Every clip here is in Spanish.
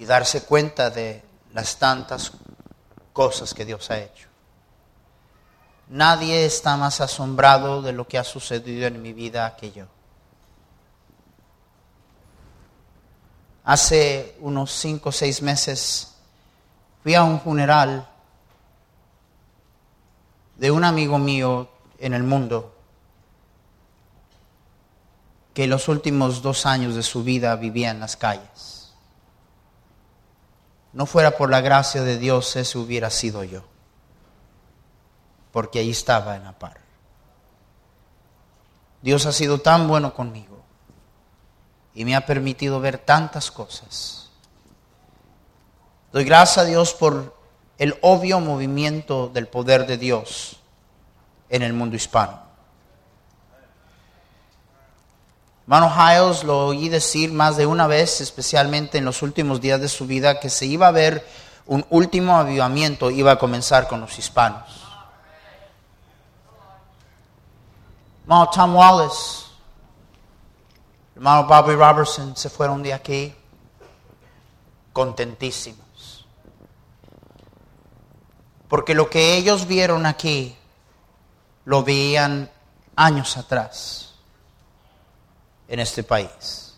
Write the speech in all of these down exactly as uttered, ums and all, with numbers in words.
y darse cuenta de las tantas cosas que Dios ha hecho. Nadie está más asombrado de lo que ha sucedido en mi vida que yo. Hace unos cinco o seis meses fui a un funeral de un amigo mío en el mundo que los últimos dos años de su vida vivía en las calles. No fuera por la gracia de Dios, ese hubiera sido yo, porque ahí estaba en la par. Dios ha sido tan bueno conmigo y me ha permitido ver tantas cosas. Doy gracias a Dios por el obvio movimiento del poder de Dios en el mundo hispano. Hermano Hiles lo oí decir más de una vez, especialmente en los últimos días de su vida, que se iba a ver un último avivamiento, iba a comenzar con los hispanos. Hermano Tom Wallace, hermano Bobby Robertson se fueron de aquí contentísimos. Porque lo que ellos vieron aquí, lo veían años atrás en este país.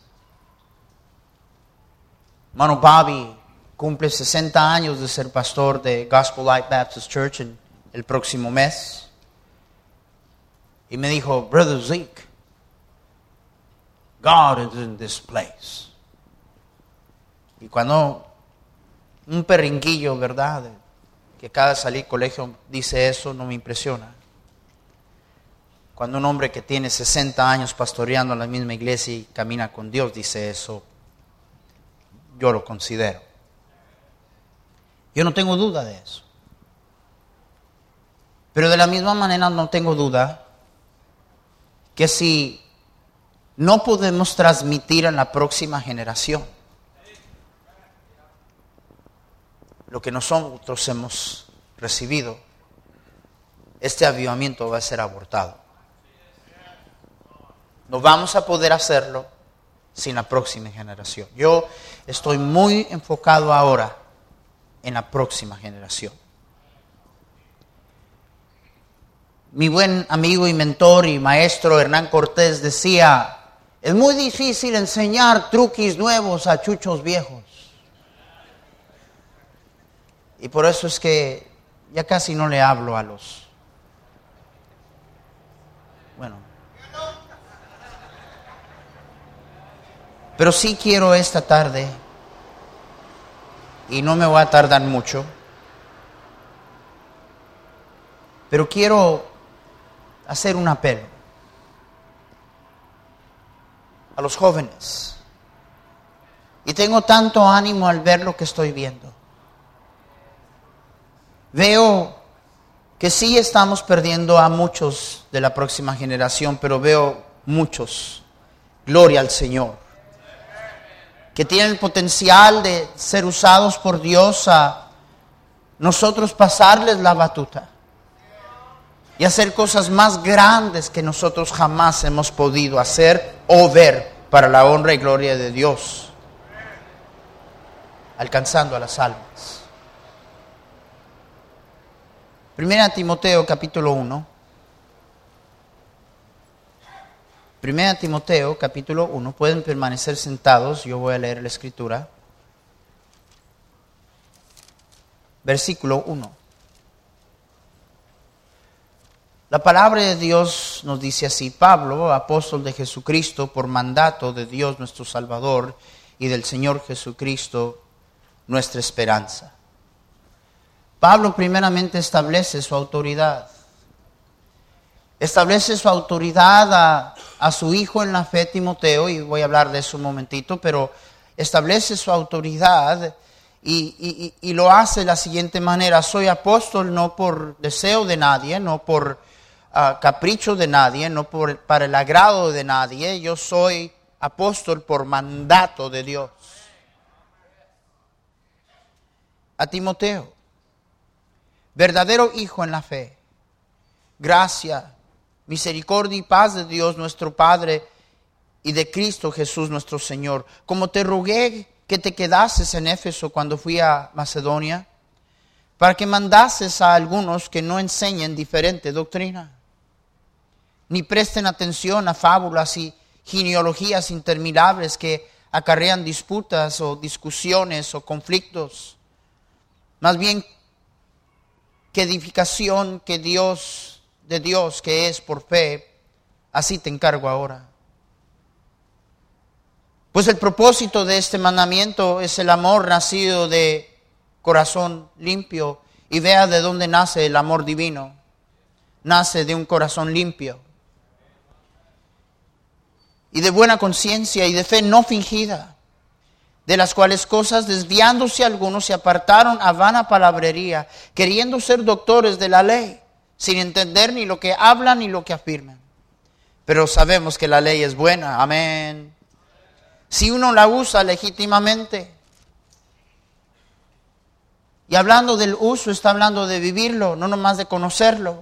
Hermano Bobby cumple sesenta años de ser pastor de Gospel Light Baptist Church en el próximo mes. Y me dijo, Brother Zeke, God is in this place. Y cuando un perrinquillo, ¿verdad?, que acaba de salir del colegio dice eso, no me impresiona. Cuando un hombre que tiene sesenta años pastoreando en la misma iglesia y camina con Dios dice eso, yo lo considero. Yo no tengo duda de eso. Pero de la misma manera no tengo duda que si no podemos transmitir a la próxima generación lo que nosotros hemos recibido, este avivamiento va a ser abortado. No vamos a poder hacerlo sin la próxima generación. Yo estoy muy enfocado ahora en la próxima generación. Mi buen amigo y mentor y maestro Hernán Cortés decía, es muy difícil enseñar truquis nuevos a chuchos viejos. Y por eso es que ya casi no le hablo a los... Bueno. Pero sí quiero esta tarde, y no me voy a tardar mucho, pero quiero hacer un apelo a los jóvenes. Y tengo tanto ánimo al ver lo que estoy viendo. Veo que sí estamos perdiendo a muchos de la próxima generación, pero veo muchos, gloria al Señor, que tienen el potencial de ser usados por Dios a nosotros pasarles la batuta y hacer cosas más grandes que nosotros jamás hemos podido hacer o ver para la honra y gloria de Dios, alcanzando a las almas. Primera Timoteo capítulo uno. Primera Timoteo capítulo uno. Pueden permanecer sentados, yo voy a leer la escritura. Versículo uno. La palabra de Dios nos dice así: Pablo, apóstol de Jesucristo, por mandato de Dios nuestro Salvador y del Señor Jesucristo, nuestra esperanza. Pablo primeramente establece su autoridad. Establece su autoridad a, a su hijo en la fe, Timoteo, y voy a hablar de eso un momentito, pero establece su autoridad y, y, y lo hace de la siguiente manera: soy apóstol no por deseo de nadie, no por uh, capricho de nadie, no por, para el agrado de nadie, yo soy apóstol por mandato de Dios. A Timoteo, verdadero hijo en la fe, gracia, misericordia y paz de Dios nuestro Padre y de Cristo Jesús nuestro Señor. Como te rogué que te quedases en Éfeso cuando fui a Macedonia, para que mandases a algunos que no enseñen diferente doctrina, ni presten atención a fábulas y genealogías interminables que acarrean disputas o discusiones o conflictos. Más bien, que edificación que Dios, de Dios que es por fe, así te encargo ahora. Pues el propósito de este mandamiento es el amor nacido de corazón limpio. Y vea de dónde nace el amor divino. Nace de un corazón limpio. Y de buena conciencia y de fe no fingida. De las cuales cosas, desviándose algunos, se apartaron a vana palabrería, queriendo ser doctores de la ley, sin entender ni lo que hablan ni lo que afirman. Pero sabemos que la ley es buena. Amén. Si uno la usa legítimamente. Y hablando del uso, está hablando de vivirlo, no nomás de conocerlo.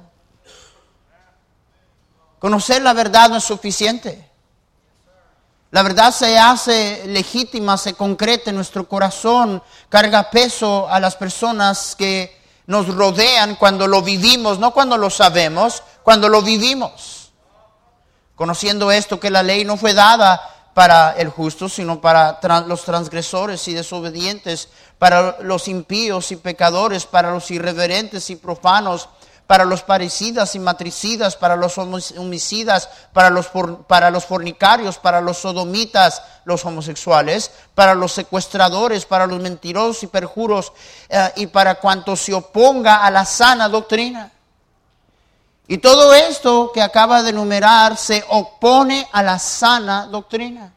Conocer la verdad no es suficiente. La verdad se hace legítima, se concreta en nuestro corazón, carga peso a las personas que nos rodean cuando lo vivimos, no cuando lo sabemos, cuando lo vivimos. Conociendo esto, que la ley no fue dada para el justo, sino para trans, los transgresores y desobedientes, para los impíos y pecadores, para los irreverentes y profanos, para los parricidas y matricidas, para los homicidas, para los, para los fornicarios, para los sodomitas, los homosexuales, para los secuestradores, para los mentirosos y perjuros, eh, y para cuanto se oponga a la sana doctrina. Y todo esto que acaba de enumerar se opone a la sana doctrina,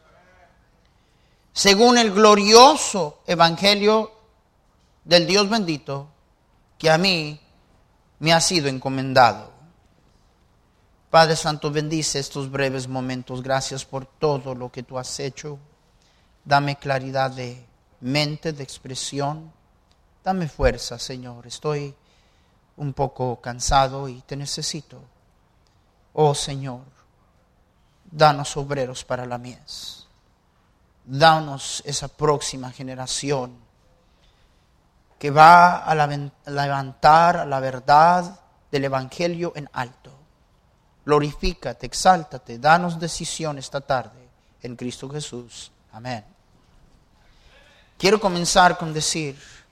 según el glorioso evangelio del Dios bendito que a mí me ha sido encomendado. Padre Santo, bendice estos breves momentos. Gracias por todo lo que tú has hecho. Dame claridad de mente, de expresión. Dame fuerza, Señor. Estoy un poco cansado y te necesito. Oh Señor, danos obreros para la mies. Danos esa próxima generación que va a levantar la verdad del Evangelio en alto. Glorifícate, exáltate, danos decisión esta tarde en Cristo Jesús. Amén. Quiero comenzar con decir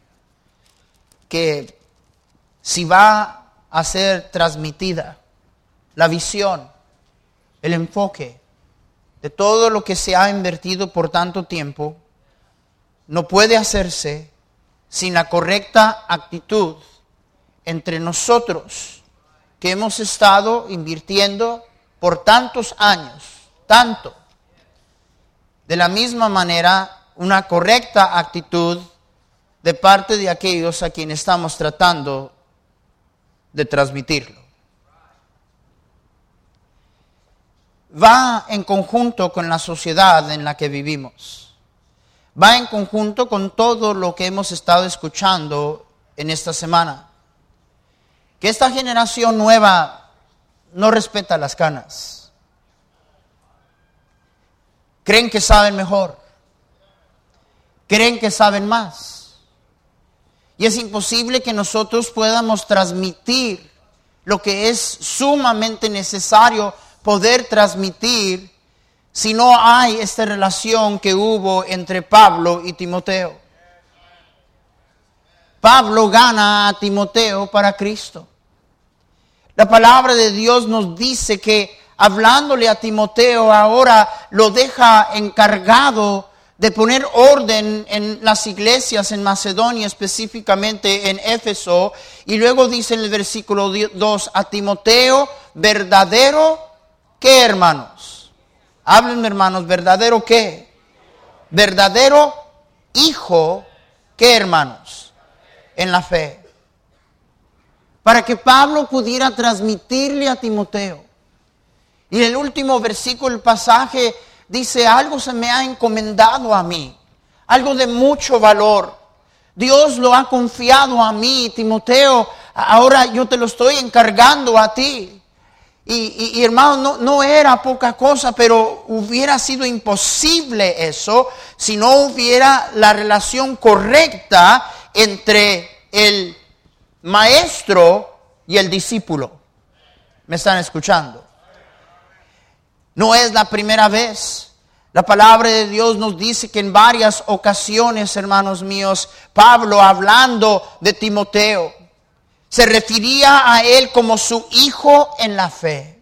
que si va a ser transmitida la visión, el enfoque de todo lo que se ha invertido por tanto tiempo, no puede hacerse sin la correcta actitud entre nosotros que hemos estado invirtiendo por tantos años, tanto. De la misma manera, una correcta actitud de parte de aquellos a quienes estamos tratando de transmitirlo. Va en conjunto con la sociedad en la que vivimos. Va en conjunto con todo lo que hemos estado escuchando en esta semana. Que esta generación nueva no respeta las canas. Creen que saben mejor. Creen que saben más. Y es imposible que nosotros podamos transmitir lo que es sumamente necesario poder transmitir si no hay esta relación que hubo entre Pablo y Timoteo. Pablo gana a Timoteo para Cristo. La palabra de Dios nos dice que hablándole a Timoteo ahora lo deja encargado de poner orden en las iglesias en Macedonia, específicamente en Éfeso. Y luego dice en el versículo dos, a Timoteo, verdadero, ¿qué, hermanos? Háblenme, hermanos, ¿verdadero qué? Verdadero hijo, ¿qué, hermanos? En la fe. Para que Pablo pudiera transmitirle a Timoteo. Y en el último versículo del pasaje dice, algo se me ha encomendado a mí, algo de mucho valor. Dios lo ha confiado a mí, Timoteo, ahora yo te lo estoy encargando a ti. Y, y, y hermano, no, no era poca cosa, pero hubiera sido imposible eso si no hubiera la relación correcta entre el maestro y el discípulo. ¿Me están escuchando? No es la primera vez. La palabra de Dios nos dice que en varias ocasiones, hermanos míos, Pablo, hablando de Timoteo, se refería a él como su hijo en la fe.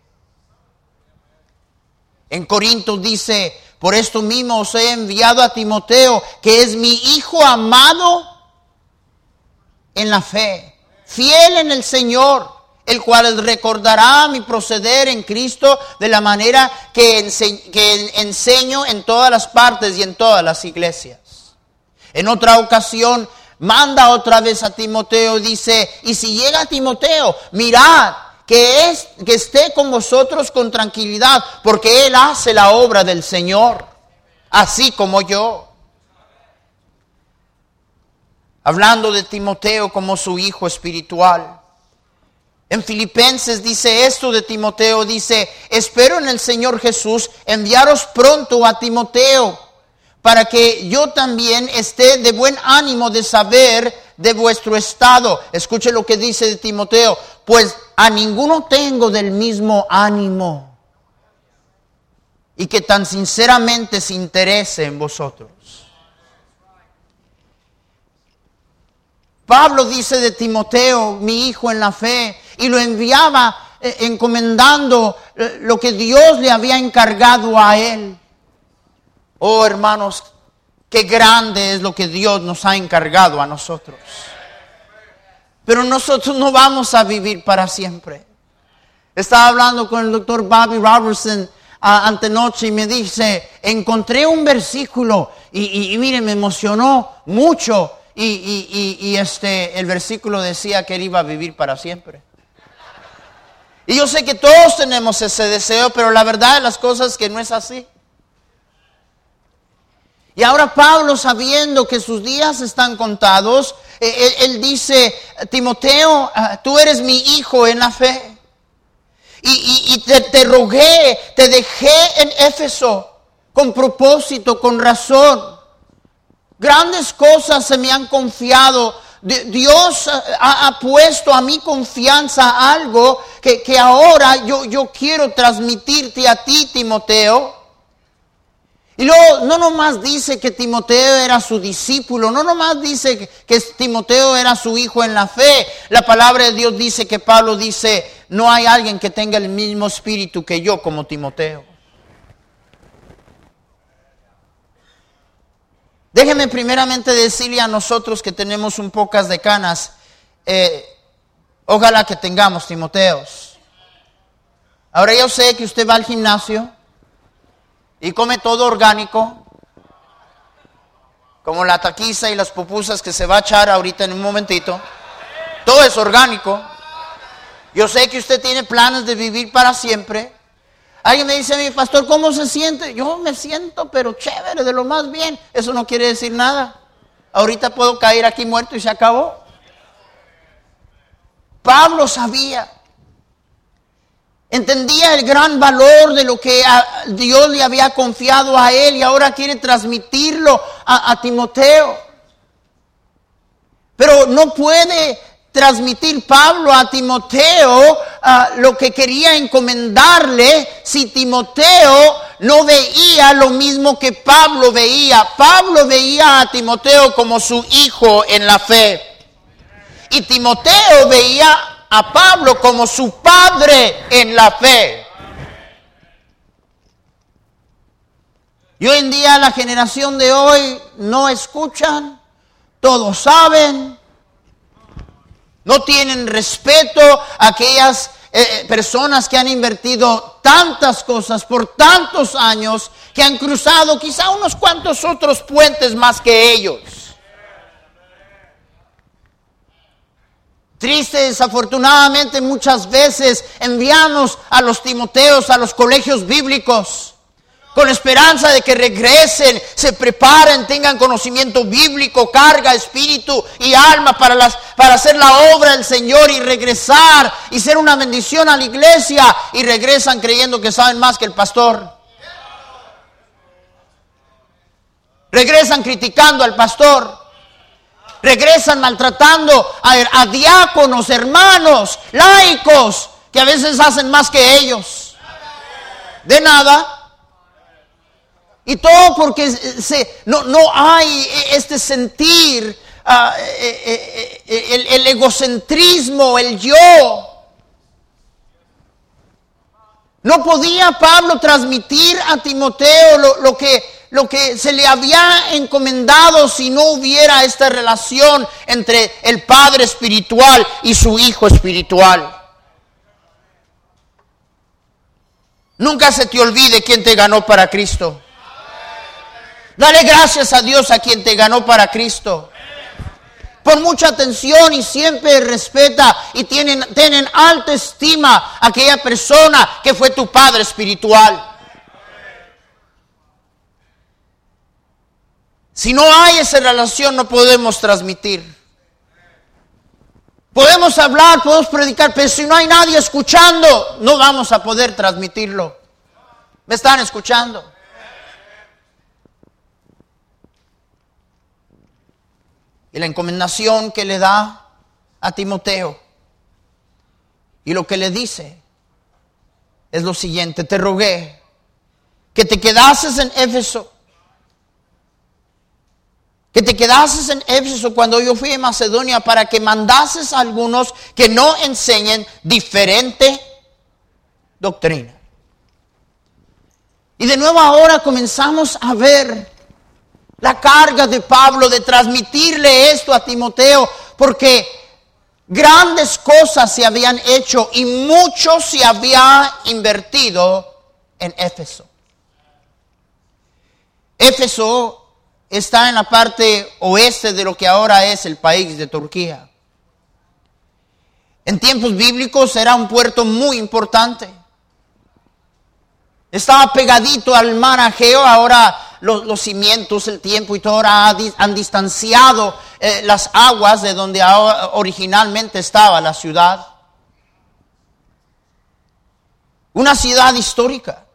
En Corintios dice, por esto mismo os he enviado a Timoteo, que es mi hijo amado en la fe, fiel en el Señor, el cual recordará mi proceder en Cristo de la manera que, ense- que enseño en todas las partes y en todas las iglesias. En otra ocasión, manda otra vez a Timoteo, dice, y si llega Timoteo, mirad que, es, que esté con vosotros con tranquilidad, porque él hace la obra del Señor, así como yo. Hablando de Timoteo como su hijo espiritual. En Filipenses dice esto de Timoteo, dice, espero en el Señor Jesús enviaros pronto a Timoteo, para que yo también esté de buen ánimo de saber de vuestro estado. Escuche lo que dice de Timoteo, pues a ninguno tengo del mismo ánimo, y que tan sinceramente se interese en vosotros. Pablo dice de Timoteo, mi hijo en la fe, y lo enviaba eh, encomendando eh, lo que Dios le había encargado a él. Oh, hermanos, qué grande es lo que Dios nos ha encargado a nosotros. Pero nosotros no vamos a vivir para siempre. Estaba hablando con el doctor Bobby Robertson a, antenoche y me dice, encontré un versículo y, y, y mire, me emocionó mucho. Y, y, y, y este, el versículo decía que él iba a vivir para siempre. Y yo sé que todos tenemos ese deseo, pero la verdad de las cosas es que no es así. Y ahora Pablo, sabiendo que sus días están contados, él, él dice, Timoteo, tú eres mi hijo en la fe. Y, y, y te, te rogué, te dejé en Éfeso con propósito, con razón. Grandes cosas se me han confiado. Dios ha, ha puesto a mi confianza algo que, que ahora yo, yo quiero transmitirte a ti, Timoteo. Y luego no nomás dice que Timoteo era su discípulo, no nomás dice que, que Timoteo era su hijo en la fe. La palabra de Dios dice que Pablo dice, no hay alguien que tenga el mismo espíritu que yo como Timoteo. Déjeme primeramente decirle a nosotros que tenemos un pocas de canas, eh, ojalá que tengamos Timoteos. Ahora yo sé que usted va al gimnasio y come todo orgánico, como la taquiza y las pupusas que se va a echar ahorita en un momentito. Todo es orgánico. Yo sé que usted tiene planes de vivir para siempre. Alguien me dice a mí, pastor, ¿cómo se siente? Yo me siento, pero chévere, de lo más bien. Eso no quiere decir nada. Ahorita puedo caer aquí muerto y se acabó. Pablo sabía, entendía el gran valor de lo que Dios le había confiado a él y ahora quiere transmitirlo a, a Timoteo. Pero no puede transmitir Pablo a Timoteo uh, lo que quería encomendarle si Timoteo no veía lo mismo que Pablo veía. Pablo veía a Timoteo como su hijo en la fe. Y Timoteo veía a Pablo como su padre en la fe. Y hoy en día la generación de hoy no escuchan, todos saben. No tienen respeto a aquellas eh, personas que han invertido tantas cosas por tantos años, que han cruzado quizá unos cuantos otros puentes más que ellos. Triste, desafortunadamente, muchas veces enviamos a los Timoteos a los colegios bíblicos. con esperanza de que regresen, se preparen, tengan conocimiento bíblico, carga, espíritu y alma para, las, para hacer la obra del Señor y regresar y ser una bendición a la iglesia, y regresan creyendo que saben más que el pastor. Regresan criticando al pastor. Regresan maltratando a, a diáconos, hermanos, laicos, que a veces hacen más que ellos. De nada. Y todo porque se, no, no hay este sentir, uh, eh, eh, el, el egocentrismo, el yo. No podía Pablo transmitir a Timoteo lo, lo, que, lo que se le había encomendado si no hubiera esta relación entre el padre espiritual y su hijo espiritual. Nunca se te olvide quién te ganó para Cristo. Dale gracias a Dios a quien te ganó para Cristo. Pon mucha atención y siempre respeta y tienen, tienen alta estima a aquella persona que fue tu padre espiritual. Si no hay esa relación, no podemos transmitir. Podemos hablar, podemos predicar, pero si no hay nadie escuchando, no vamos a poder transmitirlo. ¿Me están escuchando? Y la encomendación que le da a Timoteo y lo que le dice es lo siguiente: te rogué que te quedases en Éfeso, que te quedases en Éfeso cuando yo fui a Macedonia, para que mandases a algunos que no enseñen diferente doctrina. Y de nuevo ahora comenzamos a ver la carga de Pablo de transmitirle esto a Timoteo, porque grandes cosas se habían hecho y mucho se había invertido en Éfeso. Éfeso está en la parte oeste de lo que ahora es el país de Turquía. En tiempos bíblicos era un puerto muy importante. Estaba pegadito al mar Egeo. Ahora los, los cimientos, el tiempo y todo ahora han distanciado eh, las aguas de donde originalmente estaba la ciudad. Una ciudad histórica.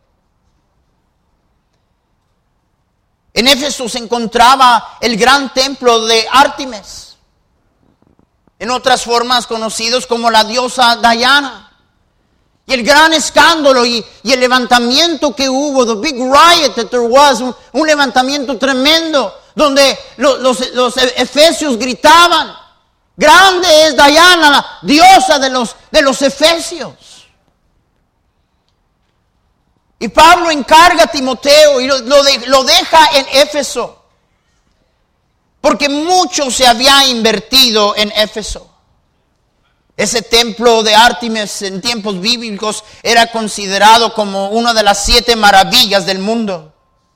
En Éfeso se encontraba el gran templo de Ártemis, en otras formas conocidos como la diosa Diana. Y el gran escándalo y, y el levantamiento que hubo, the big riot that there was, un, un levantamiento tremendo, donde los, los, los efesios gritaban: grande es Diana, la diosa de los, de los efesios. Y Pablo encarga a Timoteo y lo, lo, de, lo deja en Éfeso, porque mucho se había invertido en Éfeso. Ese templo de Ártemis en tiempos bíblicos era considerado como una de las siete maravillas del mundo.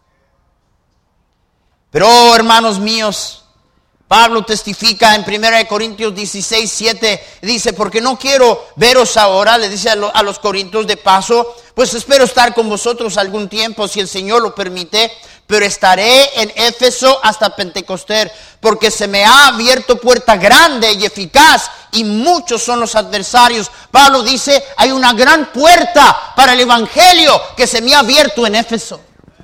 Pero, oh, hermanos míos, Pablo testifica en primera de Corintios dieciséis, siete, dice: porque no quiero veros ahora, le dice a, lo, a los corintios, de paso, pues espero estar con vosotros algún tiempo, si el Señor lo permite, pero estaré en Éfeso hasta Pentecostés, porque se me ha abierto puerta grande y eficaz, y muchos son los adversarios. Pablo dice: hay una gran puerta para el evangelio que se me ha abierto en Éfeso.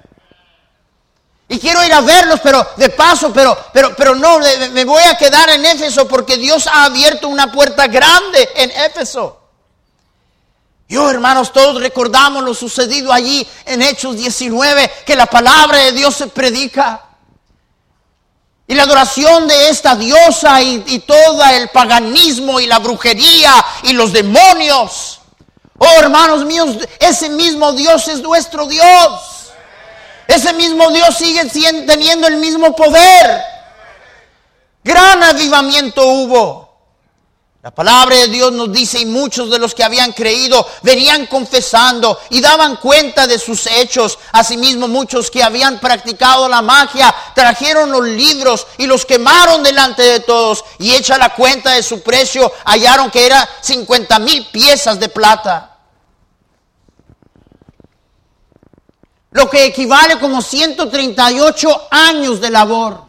Y quiero ir a verlos, pero de paso, pero, pero, pero no, me voy a quedar en Éfeso porque Dios ha abierto una puerta grande en Éfeso. Yo, hermanos, todos recordamos lo sucedido allí en Hechos diecinueve, que la palabra de Dios se predica. Y la adoración de esta diosa y, y todo el paganismo y la brujería y los demonios. Oh, hermanos míos, ese mismo Dios es nuestro Dios. Ese mismo Dios sigue siendo, teniendo el mismo poder. Gran avivamiento hubo. La palabra de Dios nos dice: y muchos de los que habían creído venían confesando y daban cuenta de sus hechos. Asimismo, muchos que habían practicado la magia trajeron los libros y los quemaron delante de todos. Y hecha la cuenta de su precio, hallaron que era cincuenta mil piezas de plata. lo que equivale como ciento treinta y ocho años de labor.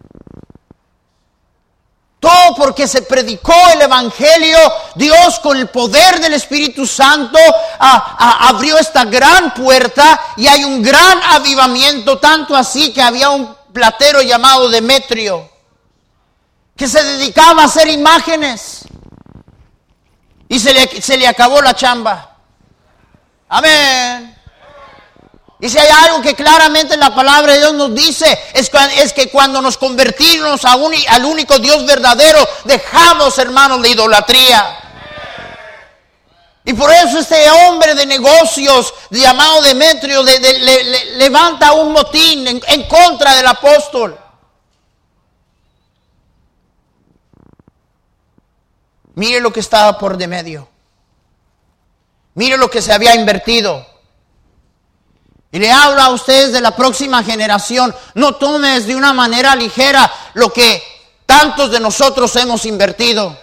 Todo porque se predicó el Evangelio. Dios, con el poder del Espíritu Santo, a, a, abrió esta gran puerta y hay un gran avivamiento, tanto así que había un platero llamado Demetrio que se dedicaba a hacer imágenes y se le, se le acabó la chamba. Amén. Y si hay algo que claramente la palabra de Dios nos dice, es, es que cuando nos convertimos a un, al único Dios verdadero, dejamos, hermanos, la idolatría. Y por eso este hombre de negocios llamado Demetrio de, de, le, le, levanta un motín en, en contra del apóstol. Mire lo que estaba por de medio. Mire lo que se había invertido. Y le hablo a ustedes de la próxima generación. No tomes de una manera ligera lo que tantos de nosotros hemos invertido.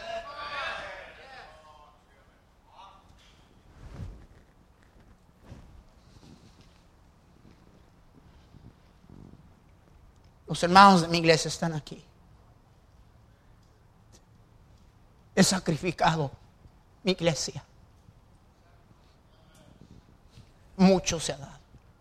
Los hermanos de mi iglesia están aquí. He sacrificado mi iglesia. Mucho se ha dado.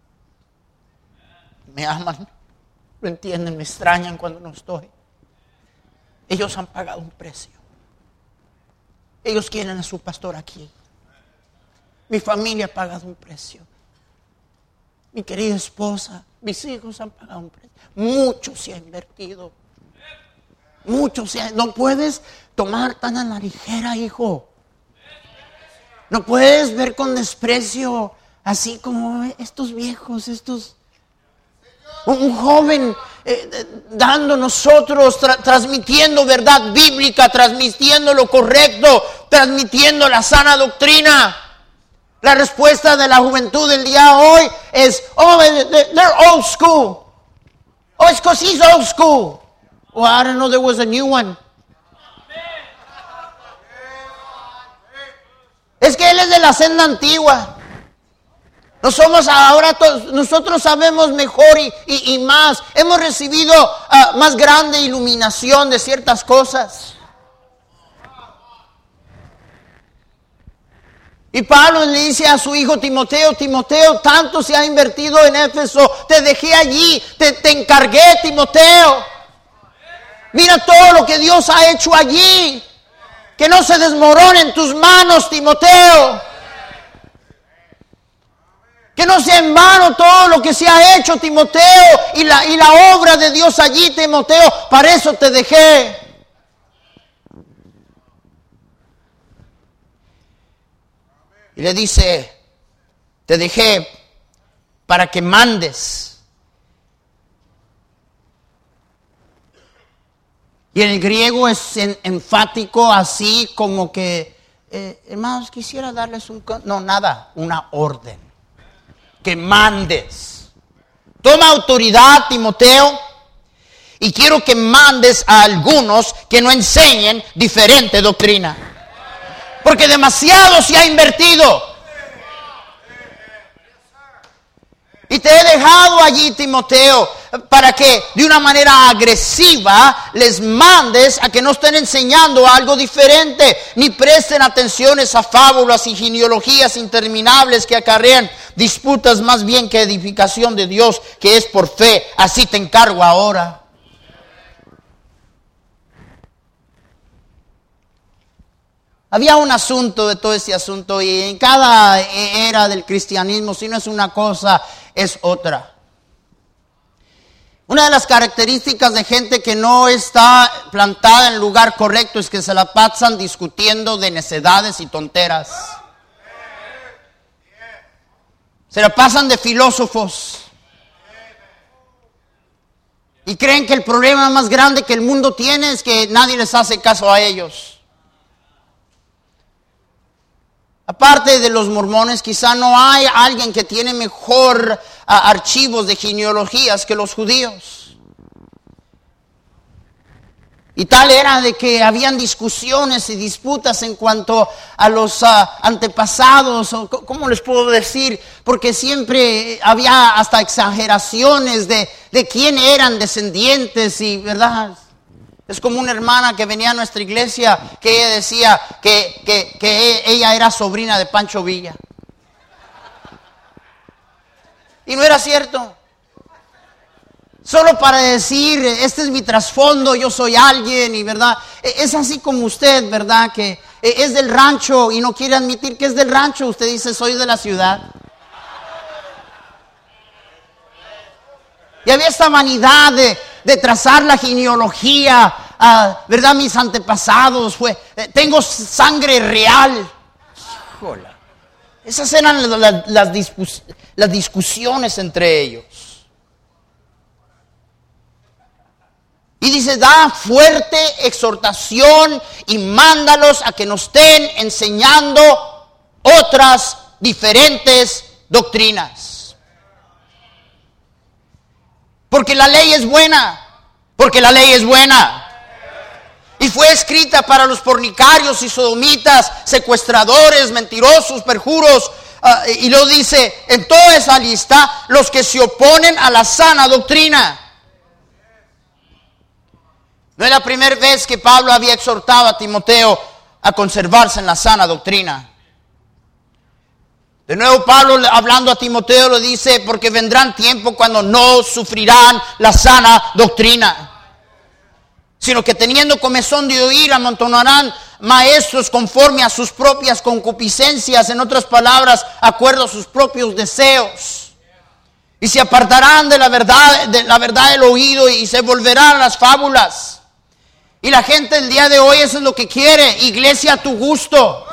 Me aman, lo entienden, me extrañan cuando no estoy. Ellos han pagado un precio. Ellos quieren a su pastor aquí. Mi familia ha pagado un precio. Mi querida esposa, mis hijos han pagado un precio. Mucho se ha invertido. Mucho se ha... No puedes tomar tan a la ligera, hijo. No puedes ver con desprecio, así como estos viejos, estos... Un joven eh, dando nosotros, tra- transmitiendo verdad bíblica, transmitiendo lo correcto, transmitiendo la sana doctrina. La respuesta de la juventud del día de hoy es, oh, they're old school. Oh, it's because he's old school. Well, I don't know, there was a new one. Es que él es de la senda antigua. No somos ahora, todos, nosotros sabemos mejor y, y, y más. Hemos recibido uh, más grande iluminación de ciertas cosas. Y Pablo le dice a su hijo Timoteo, Timoteo, tanto se ha invertido en Éfeso, te dejé allí, te, te encargué, Timoteo. Mira todo lo que Dios ha hecho allí. Que no se desmorone en tus manos, Timoteo. Que no sea en vano todo lo que se ha hecho, Timoteo, y la, y la obra de Dios allí, Timoteo. Para eso te dejé. Y le dice, te dejé para que mandes. Y en el griego es en, enfático, así como que, eh, hermanos, quisiera darles un... No, nada, una orden. Que mandes. Toma autoridad, Timoteo, y quiero que mandes a algunos que no enseñen diferente doctrina. Porque demasiado se ha invertido. Y te he dejado allí, Timoteo, para que de una manera agresiva les mandes a que no estén enseñando algo diferente, ni presten atenciones a fábulas y genealogías interminables que acarrean disputas más bien que edificación de Dios, que es por fe. Así te encargo ahora. Había un asunto de todo este asunto, y en cada era del cristianismo, si no es una cosa, es otra. Una de las características de gente que no está plantada en el lugar correcto es que se la pasan discutiendo de necedades y tonteras. Se la pasan de filósofos. Y creen que el problema más grande que el mundo tiene es que nadie les hace caso a ellos. Aparte de los mormones, quizá no hay alguien que tiene mejor uh, archivos de genealogías que los judíos. Y tal era de que habían discusiones y disputas en cuanto a los uh, antepasados, o ¿cómo les puedo decir? Porque siempre había hasta exageraciones de, de quién eran descendientes y, ¿verdad? Es como una hermana que venía a nuestra iglesia que ella decía que, que, que ella era sobrina de Pancho Villa. Y no era cierto. Solo para decir, este es mi trasfondo, yo soy alguien, y verdad, es así como usted, verdad, que es del rancho y no quiere admitir que es del rancho. Usted dice, soy de la ciudad. Y había esta vanidad de, de trazar la genealogía, uh, verdad, mis antepasados, fue, tengo sangre real. Híjole. Esas eran las, las, discus, las discusiones entre ellos. Y dice, da fuerte exhortación y mándalos a que nos estén enseñando otras diferentes doctrinas. Porque la ley es buena, porque la ley es buena. Y fue escrita para los fornicarios y sodomitas, secuestradores, mentirosos, perjuros. Uh, y lo dice en toda esa lista, los que se oponen a la sana doctrina. No es la primera vez que Pablo había exhortado a Timoteo a conservarse en la sana doctrina. De nuevo Pablo, hablando a Timoteo, lo dice, porque vendrán tiempos cuando no sufrirán la sana doctrina, sino que teniendo comezón de oír, amontonarán maestros conforme a sus propias concupiscencias, en otras palabras, acuerdo a sus propios deseos. Y se apartarán de la verdad, de la verdad del oído, y se volverán a las fábulas. Y la gente el día de hoy eso es lo que quiere, iglesia a tu gusto.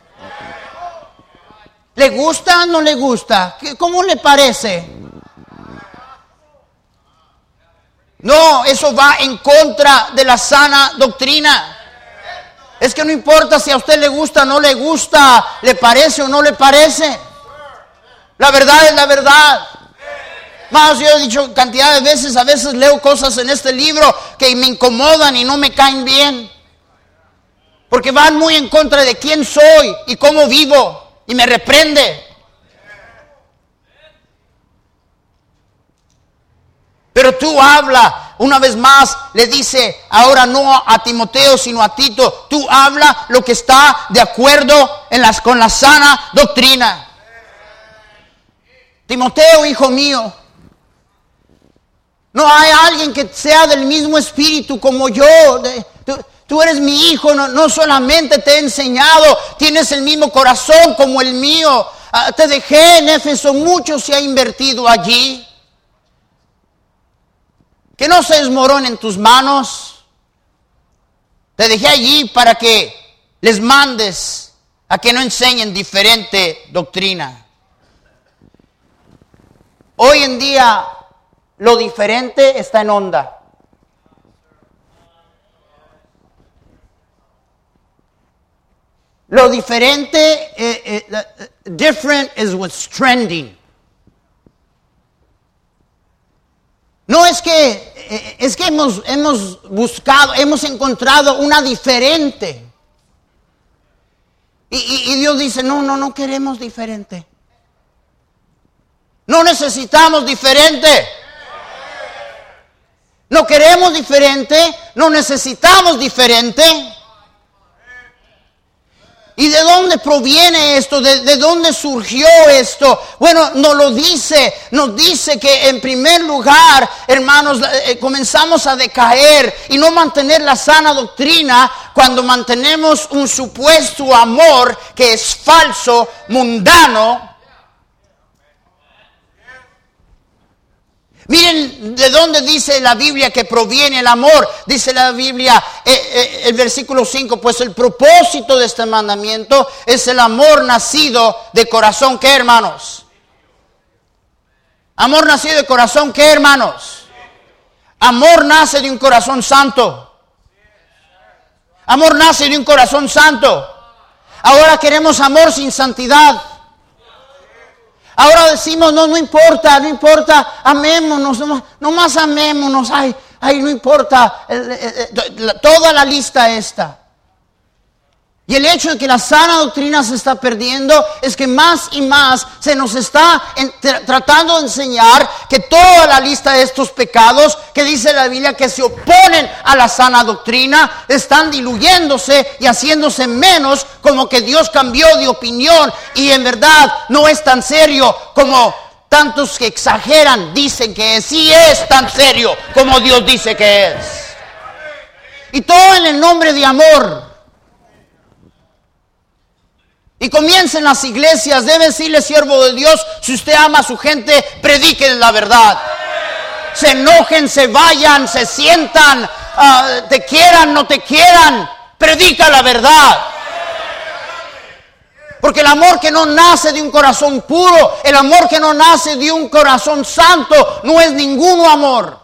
¿Le gusta o no le gusta? ¿Cómo le parece? No, eso va en contra de la sana doctrina. Es que no importa si a usted le gusta o no le gusta, le parece o no le parece. La verdad es la verdad. Más, yo he dicho cantidad de veces, a veces leo cosas en este libro que me incomodan y no me caen bien. Porque van muy en contra de quién soy y cómo vivo. Y me reprende. Pero tú habla, una vez más, le dice, ahora no a Timoteo, sino a Tito. Tú habla lo que está de acuerdo en las, con la sana doctrina. Timoteo, hijo mío, no hay alguien que sea del mismo espíritu como yo. Tú, tú eres mi hijo, no, no solamente te he enseñado, tienes el mismo corazón como el mío. Uh, te dejé en Éfeso, mucho se ha invertido allí. Que no se desmorone en tus manos. Te dejé allí para que les mandes a que no enseñen diferente doctrina. Hoy en día lo diferente está en onda. Lo diferente, eh, eh, different is what's trending. No es que, eh, es que hemos, hemos buscado, hemos encontrado una diferente. Y, y, y Dios dice, no, no, no queremos diferente. No necesitamos diferente. No queremos diferente, no necesitamos diferente. ¿Y de dónde proviene esto? ¿De, de dónde surgió esto? Bueno, nos lo dice, nos dice que en primer lugar, hermanos, eh, comenzamos a decaer y no mantener la sana doctrina cuando mantenemos un supuesto amor que es falso, mundano. Miren de dónde dice la Biblia que proviene el amor. Dice la Biblia, eh, eh, el versículo cinco, pues el propósito de este mandamiento es el amor nacido de corazón. ¿Qué, hermanos? Amor nacido de corazón. ¿Qué, hermanos? Amor nace de un corazón santo. Amor nace de un corazón santo. Ahora queremos amor sin santidad. Ahora decimos, no, no importa, no importa, amémonos, no, no más amémonos. Ay, ay, no importa, eh, eh, eh, toda la lista esta. Y el hecho de que la sana doctrina se está perdiendo es que más y más se nos está en, tra- tratando de enseñar que toda la lista de estos pecados que dice la Biblia que se oponen a la sana doctrina están diluyéndose y haciéndose menos, como que Dios cambió de opinión y en verdad no es tan serio como tantos que exageran dicen que es. Sí es tan serio como Dios dice que es. Y todo en el nombre de amor. Y comiencen las iglesias, debe decirle siervo de Dios, si usted ama a su gente, prediquen la verdad. Se enojen, se vayan, se sientan, uh, te quieran, no te quieran, predica la verdad. Porque el amor que no nace de un corazón puro, el amor que no nace de un corazón santo, no es ningún amor.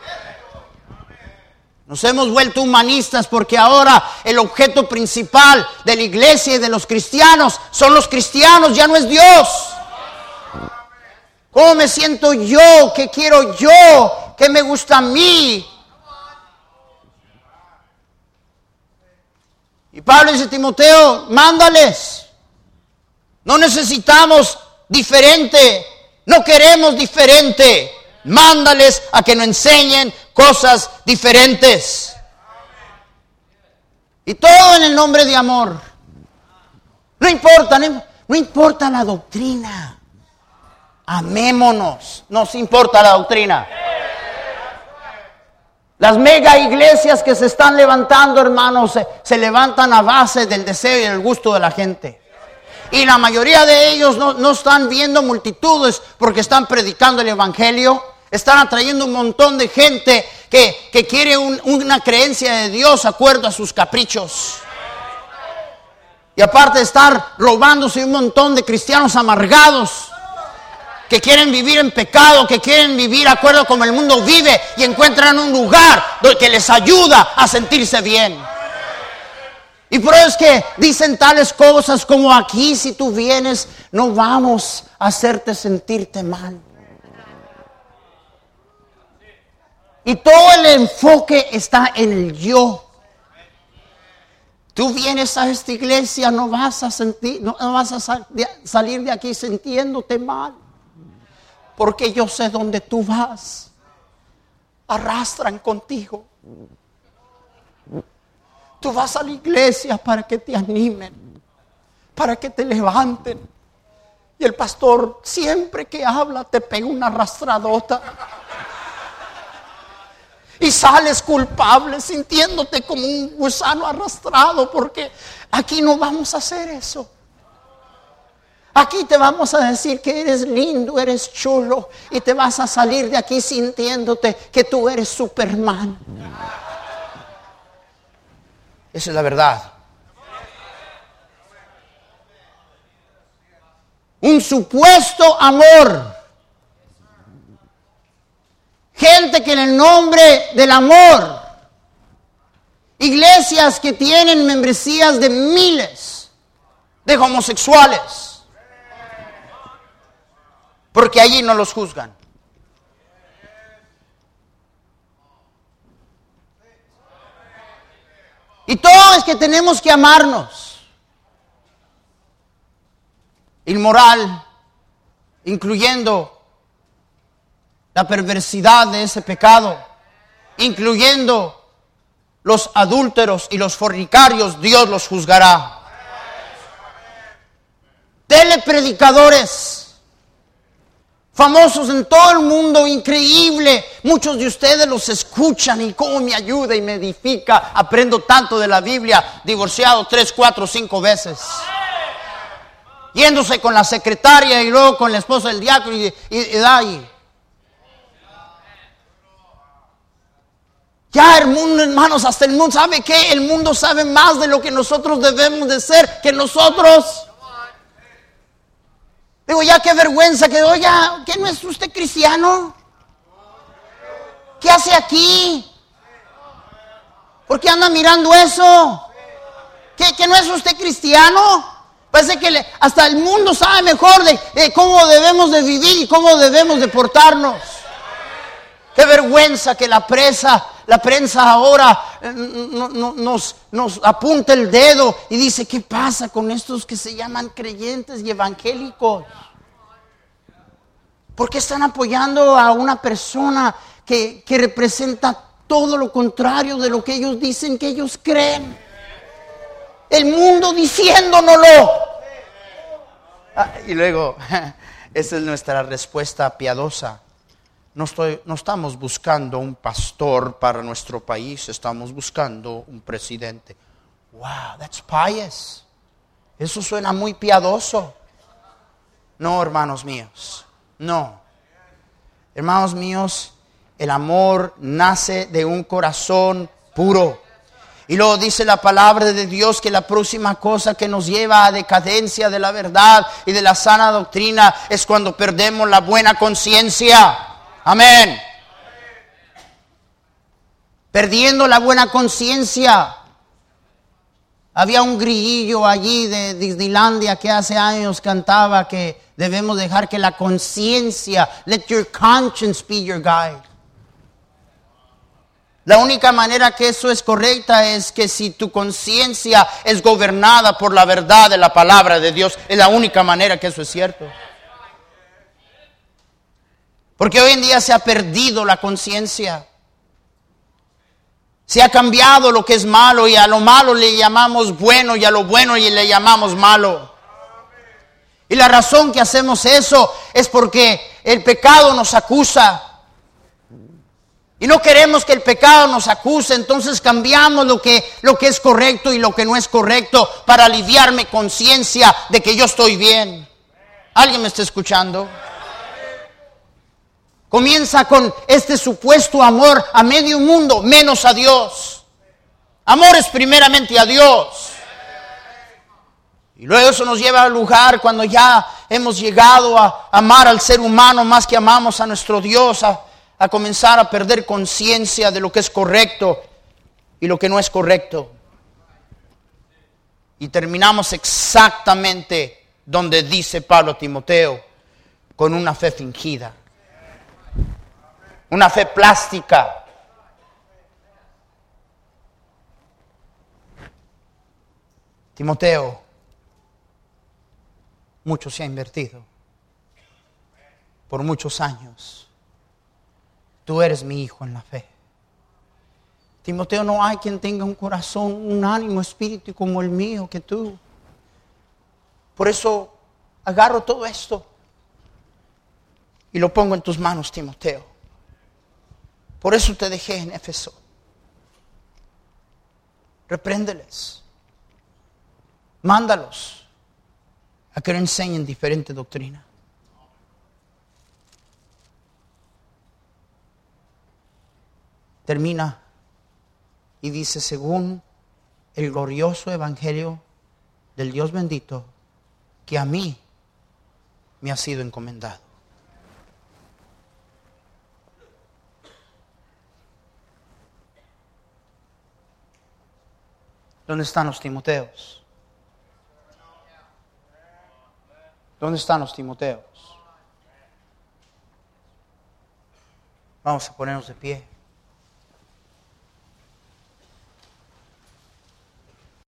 Nos hemos vuelto humanistas porque ahora el objeto principal de la iglesia y de los cristianos son los cristianos, ya no es Dios. ¿Cómo me siento yo? ¿Qué quiero yo? ¿Qué me gusta a mí? Y Pablo dice a Timoteo, mándales. No necesitamos diferente, no queremos diferente. Mándales a que nos enseñen cosas diferentes. Y todo en el nombre de amor. No importa, no, no importa la doctrina. Amémonos. Nos importa la doctrina. Las mega iglesias que se están levantando, hermanos, se, se levantan a base del deseo y el gusto de la gente. Y la mayoría de ellos no, no están viendo multitudes porque están predicando el evangelio. Están atrayendo un montón de gente que, que quiere un, una creencia de Dios de acuerdo a sus caprichos. Y aparte de estar robándose un montón de cristianos amargados que quieren vivir en pecado, que quieren vivir de acuerdo como el mundo vive y encuentran un lugar que les ayuda a sentirse bien. Y por eso es que dicen tales cosas como aquí si tú vienes no vamos a hacerte sentirte mal. Y todo el enfoque está en el yo. Tú vienes a esta iglesia, no vas a sentir, no vas a sal, de, salir de aquí sintiéndote mal. Porque yo sé dónde tú vas. Arrastran contigo. Tú vas a la iglesia para que te animen, para que te levanten. Y el pastor siempre que habla te pega una arrastradota. Y sales culpable sintiéndote como un gusano arrastrado porque aquí no vamos a hacer eso. Aquí te vamos a decir que eres lindo, eres chulo y te vas a salir de aquí sintiéndote que tú eres Superman. Esa es la verdad. Un supuesto amor. Gente que en el nombre del amor, iglesias que tienen membresías de miles de homosexuales, porque allí no los juzgan. Y todo es que tenemos que amarnos. Inmoral, incluyendo la perversidad de ese pecado, incluyendo los adúlteros y los fornicarios, Dios los juzgará. Telepredicadores famosos en todo el mundo, increíble. Muchos de ustedes los escuchan y cómo me ayuda y me edifica. Aprendo tanto de la Biblia, divorciado tres, cuatro, cinco veces. Yéndose con la secretaria y luego con la esposa del diácono y, y, y ahí. Ya el mundo, hermanos, hasta el mundo, ¿sabe qué? El mundo sabe más de lo que nosotros debemos de ser que nosotros. Digo, ya qué vergüenza que, oiga, ¿qué no es usted cristiano? ¿Qué hace aquí? ¿Por qué anda mirando eso? ¿Qué, que no es usted cristiano? Parece que le, hasta el mundo sabe mejor de, de cómo debemos de vivir y cómo debemos de portarnos. Qué vergüenza que la prensa, la prensa ahora eh, no, no, nos, nos apunta el dedo y dice, ¿qué pasa con estos que se llaman creyentes y evangélicos? ¿Por qué están apoyando a una persona que, que representa todo lo contrario de lo que ellos dicen que ellos creen? El mundo diciéndonoslo. Ah, y luego, esa es nuestra respuesta piadosa. No, estoy, no estamos buscando un pastor para nuestro país, estamos buscando un presidente. Wow, that's pious. Eso suena muy piadoso. No, hermanos míos, no. Hermanos míos, el amor nace de un corazón puro. Y luego dice la palabra de Dios que la próxima cosa que nos lleva a decadencia de la verdad y de la sana doctrina es cuando perdemos la buena conciencia. Amén. Perdiendo la buena conciencia. Había un grillillo allí de Disneylandia que hace años cantaba que debemos dejar que la conciencia, let your conscience be your guide. La única manera que eso es correcta es que si tu conciencia es gobernada por la verdad de la palabra de Dios, es la única manera que eso es cierto. Porque hoy en día se ha perdido la conciencia. Se ha cambiado lo que es malo y a lo malo le llamamos bueno y a lo bueno le llamamos malo. Y la razón que hacemos eso es porque el pecado nos acusa. Y no queremos que el pecado nos acuse, entonces cambiamos lo que, lo que es correcto y lo que no es correcto para aliviar mi conciencia de que yo estoy bien. ¿Alguien me está escuchando? Comienza con este supuesto amor a medio mundo, menos a Dios. Amor es primeramente a Dios. Y luego eso nos lleva al lugar cuando ya hemos llegado a amar al ser humano más que amamos a nuestro Dios, a, a comenzar a perder conciencia de lo que es correcto y lo que no es correcto. Y terminamos exactamente donde dice Pablo a Timoteo, con una fe fingida. Una fe plástica. Timoteo, mucho se ha invertido. Por muchos años. Tú eres mi hijo en la fe. Timoteo, no hay quien tenga un corazón, un ánimo, espíritu como el mío que tú. Por eso agarro todo esto y lo pongo en tus manos, Timoteo. Por eso te dejé en Éfeso. Repréndeles. Mándalos a que no enseñen diferente doctrina. Termina y dice, según el glorioso evangelio del Dios bendito, que a mí me ha sido encomendado. ¿Dónde están los Timoteos? ¿Dónde están los Timoteos? Vamos a ponernos de pie.